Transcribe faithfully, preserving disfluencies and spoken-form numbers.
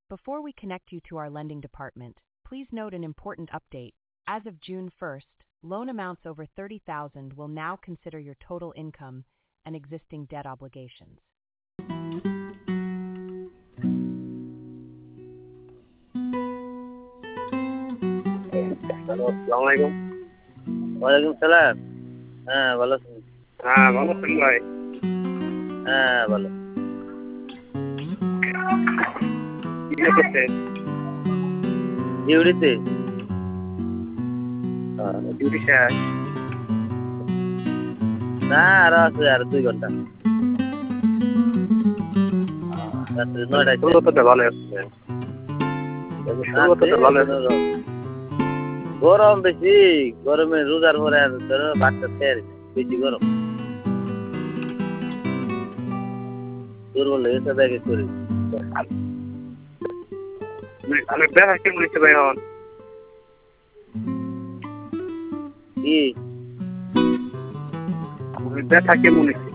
Before we connect you to our lending department, please note an important update. As of June first, loan amounts over thirty thousand will now consider your total income and existing debt obligations. Hello, আসসালামু আলাইকুম। ওয়ালাইকুম সালাম। হ্যাঁ, ভালো আছেন? হ্যাঁ, ভালো আছেন ভাই? হ্যাঁ, ভালো। কি করতেছেন? ডিউটিতে। আহ, ডিউটি শেষ? না, আরো আছে আর দুই ঘন্টা। রাত্রে নয়টায় শেষ। শুরুতে ভালো আছে। শুরুতে ভালো আছে। গরম বেশি, গরমে রোজার পরে আর ধরো বাচ্চা খেয়ে বেশি গরম। দুর্বল হয়ে গেছে দেখে শরীর। আমি ব্যথা কেমন হচ্ছে ভাই এখন? কি? ব্যথা কেমন হচ্ছে?